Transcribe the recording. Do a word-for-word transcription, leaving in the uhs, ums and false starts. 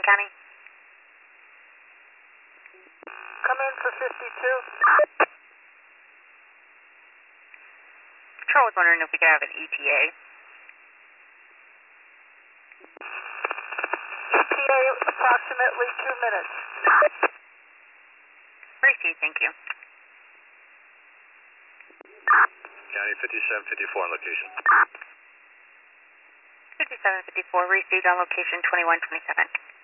County. Come in for fifty-two. Patrol was wondering if we could have an E T A. E T A approximately two minutes. Received, thank you. County fifty-seven fifty-four on location. fifty-seven fifty-four, received on location twenty-one twenty-seven.